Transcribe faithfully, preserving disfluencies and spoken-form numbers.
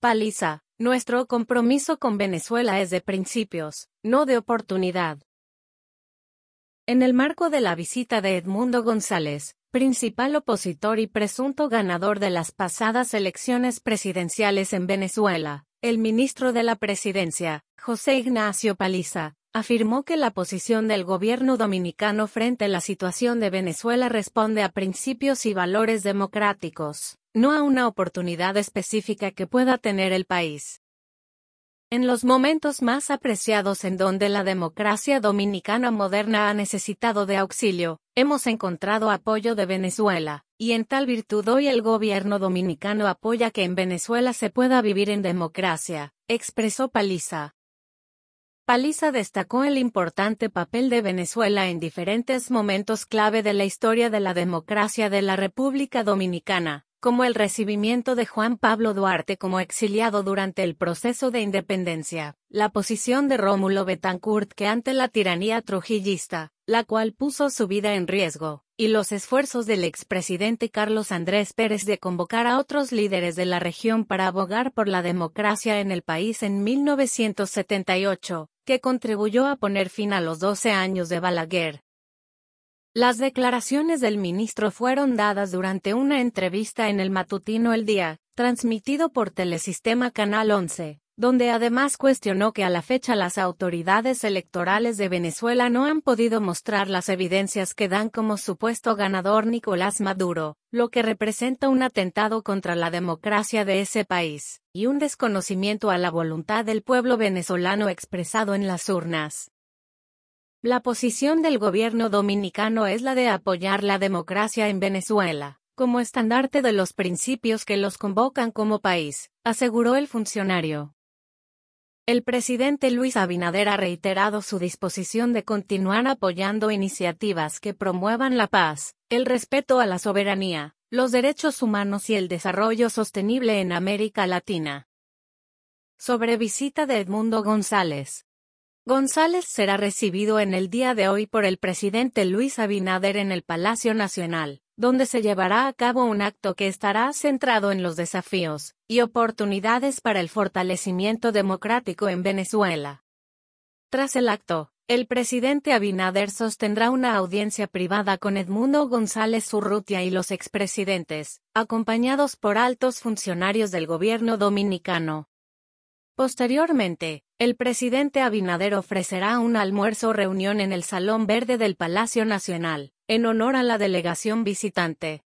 Paliza: nuestro compromiso con Venezuela es de principios, no de oportunidad. En el marco de la visita de Edmundo González, principal opositor y presunto ganador de las pasadas elecciones presidenciales en Venezuela, el ministro de la Presidencia, José Ignacio Paliza, afirmó que la posición del gobierno dominicano frente a la situación de Venezuela responde a principios y valores democráticos, no a una oportunidad específica que pueda tener el país. En los momentos más apreciados en donde la democracia dominicana moderna ha necesitado de auxilio, hemos encontrado apoyo de Venezuela, y en tal virtud hoy el gobierno dominicano apoya que en Venezuela se pueda vivir en democracia, expresó Paliza. Paliza destacó el importante papel de Venezuela en diferentes momentos clave de la historia de la democracia de la República Dominicana, como el recibimiento de Juan Pablo Duarte como exiliado durante el proceso de independencia, la posición de Rómulo Betancourt que ante la tiranía trujillista, la cual puso su vida en riesgo, y los esfuerzos del expresidente Carlos Andrés Pérez de convocar a otros líderes de la región para abogar por la democracia en el país en mil novecientos setenta y ocho, que contribuyó a poner fin a los doce años de Balaguer. Las declaraciones del ministro fueron dadas durante una entrevista en el matutino El Día, transmitido por Telesistema Canal once, donde además cuestionó que a la fecha las autoridades electorales de Venezuela no han podido mostrar las evidencias que dan como supuesto ganador Nicolás Maduro, lo que representa un atentado contra la democracia de ese país, y un desconocimiento a la voluntad del pueblo venezolano expresado en las urnas. La posición del gobierno dominicano es la de apoyar la democracia en Venezuela, como estandarte de los principios que los convocan como país, aseguró el funcionario. El presidente Luis Abinader ha reiterado su disposición de continuar apoyando iniciativas que promuevan la paz, el respeto a la soberanía, los derechos humanos y el desarrollo sostenible en América Latina. Sobre visita de Edmundo González. González será recibido en el día de hoy por el presidente Luis Abinader en el Palacio Nacional, donde se llevará a cabo un acto que estará centrado en los desafíos y oportunidades para el fortalecimiento democrático en Venezuela. Tras el acto, el presidente Abinader sostendrá una audiencia privada con Edmundo González Urrutia y los expresidentes, acompañados por altos funcionarios del gobierno dominicano. Posteriormente, el presidente Abinader ofrecerá un almuerzo-reunión en el Salón Verde del Palacio Nacional, en honor a la delegación visitante.